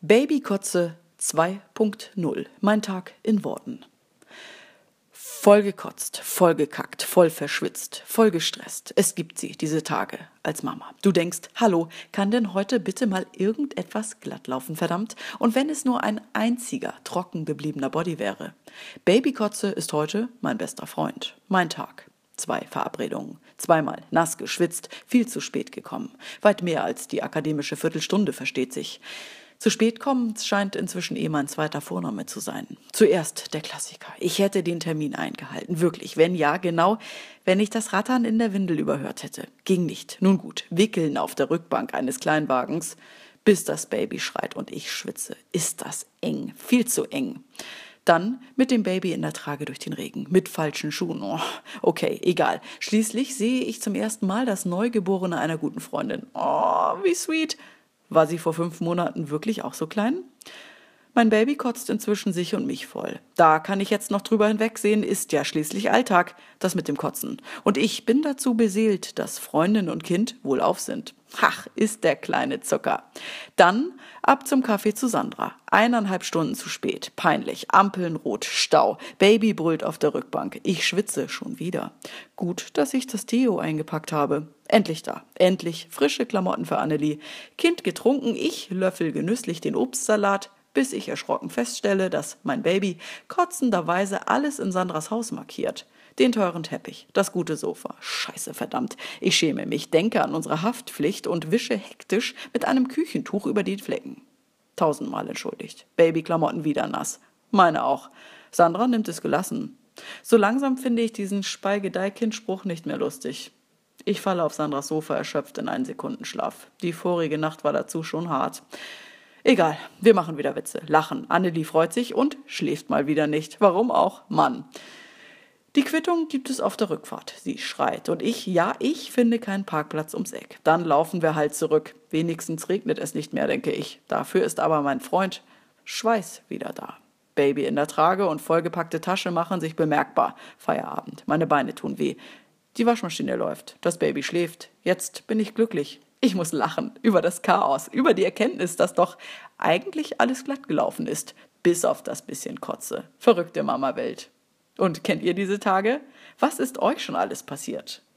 Babykotze 2.0. Mein Tag in Worten. Voll gekotzt, voll gekackt, voll verschwitzt, voll gestresst. Es gibt sie, diese Tage, als Mama. Du denkst, hallo, kann denn heute bitte mal irgendetwas glatt laufen, verdammt? Und wenn es nur ein einziger trocken gebliebener Body wäre. Babykotze ist heute mein bester Freund. Mein Tag. 2 Verabredungen. 2-mal nass geschwitzt, viel zu spät gekommen. Weit mehr als die akademische Viertelstunde, versteht sich. Zu spät kommen scheint inzwischen mein zweiter Vorname zu sein. Zuerst der Klassiker. Ich hätte den Termin eingehalten. Wirklich. Wenn ja, genau, wenn ich das Rattern in der Windel überhört hätte. Ging nicht. Nun gut. Wickeln auf der Rückbank eines Kleinwagens, bis das Baby schreit und ich schwitze. Ist das eng. Viel zu eng. Dann mit dem Baby in der Trage durch den Regen, mit falschen Schuhen. Oh, okay, egal. Schließlich sehe ich zum ersten Mal das Neugeborene einer guten Freundin. Oh, wie sweet. War sie vor 5 Monaten wirklich auch so klein? Mein Baby kotzt inzwischen sich und mich voll. Da kann ich jetzt noch drüber hinwegsehen, ist ja schließlich Alltag, das mit dem Kotzen. Und ich bin dazu beseelt, dass Freundin und Kind wohlauf sind. Ach, ist der kleine Zucker. Dann ab zum Kaffee zu Sandra. 1,5 Stunden zu spät. Peinlich. Ampeln rot. Stau. Baby brüllt auf der Rückbank. Ich schwitze schon wieder. Gut, dass ich das Deo eingepackt habe. Endlich da. Endlich frische Klamotten für Annelie. Kind getrunken. Ich löffel genüsslich den Obstsalat, bis ich erschrocken feststelle, dass mein Baby kotzenderweise alles in Sandras Haus markiert. Den teuren Teppich, das gute Sofa. Scheiße, verdammt. Ich schäme mich, denke an unsere Haftpflicht und wische hektisch mit einem Küchentuch über die Flecken. 1000-mal entschuldigt. Babyklamotten wieder nass. Meine auch. Sandra nimmt es gelassen. So langsam finde ich diesen Speigedeih-Kind-Spruch nicht mehr lustig. Ich falle auf Sandras Sofa erschöpft in einen Sekundenschlaf. Die vorige Nacht war dazu schon hart. Egal, wir machen wieder Witze, lachen. Annelie freut sich und schläft mal wieder nicht. Warum auch? Mann. Die Quittung gibt es auf der Rückfahrt. Sie schreit und ich finde keinen Parkplatz ums Eck. Dann laufen wir halt zurück. Wenigstens regnet es nicht mehr, denke ich. Dafür ist aber mein Freund Schweiß wieder da. Baby in der Trage und vollgepackte Tasche machen sich bemerkbar. Feierabend. Meine Beine tun weh. Die Waschmaschine läuft. Das Baby schläft. Jetzt bin ich glücklich. Ich muss lachen über das Chaos, über die Erkenntnis, dass doch eigentlich alles glatt gelaufen ist. Bis auf das bisschen Kotze. Verrückte Mama-Welt. Und kennt ihr diese Tage? Was ist euch schon alles passiert?